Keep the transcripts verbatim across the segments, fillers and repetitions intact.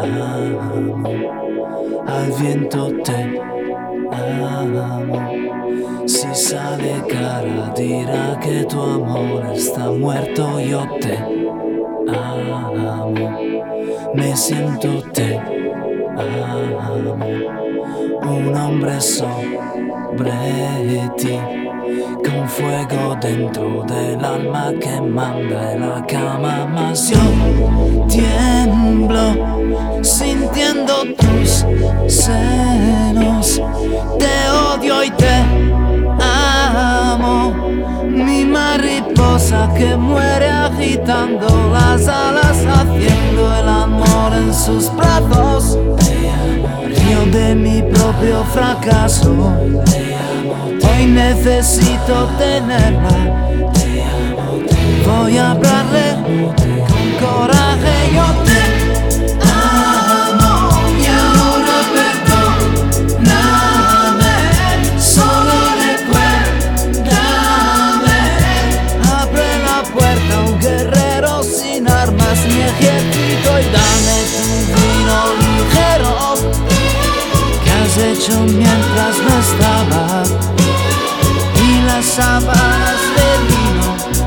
amo, al viento te amo. Si sale cara dirá que tu amor está muerto. Yo te amo, me siento te amo, un hombre sobre ti, con fuego dentro del alma que manda en la cama. Mas yo tiemblo sintiendo tus senos, te odio y te amo, mi mariposa que muere agitando las alas, haciendo el amor en sus brazos. Río de mi propio fracaso, hoy necesito tenerla. Voy a hablarle con coraje. Yo te amo y ahora perdóname, solo recuérdame. Abre la puerta a un guerrero sin armas ni ejército y dame tu vino ligero que has hecho mientras no estaba, y las sábanas de vino.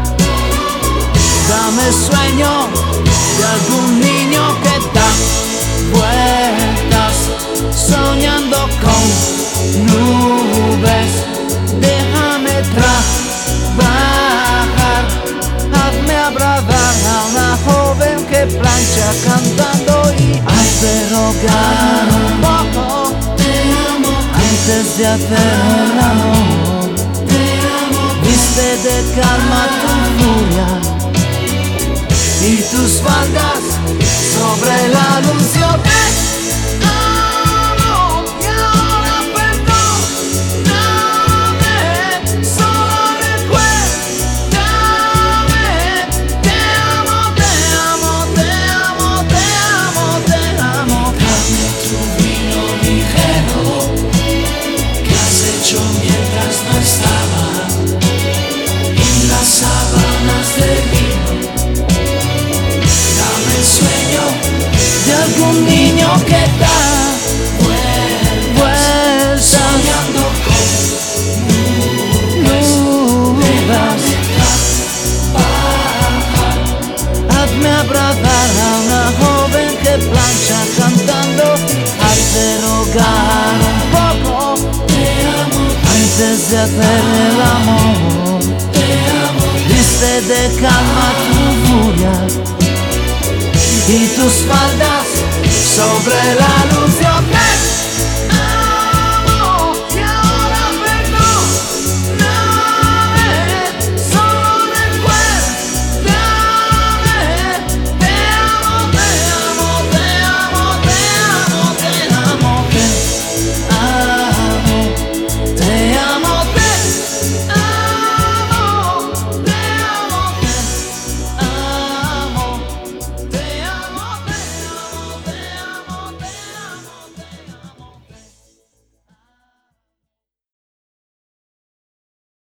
Dame sueño de algún niño que da vueltas soñando con nubes. Déjame trabajar, hazme abrazar a una joven que plancha cantando y hazme rogar un poco antes de hacer el amor. Viste de calma tu furia y tus faldas sobre la luz. Yo te amo y ahora perdóname, solo recuérdame. Te amo, te amo, te amo, te amo, te amo. Dame tu vino ligero que has hecho mientras no estaba, y las sábanas de vino. Sueño de algún niño que da vueltas soñando con nubes. Hazme abrazar a una joven que plancha cantando, hazte rogar un poco antes de hacer el amor. Viste de calma tu furia y tus faldas sobre la luz.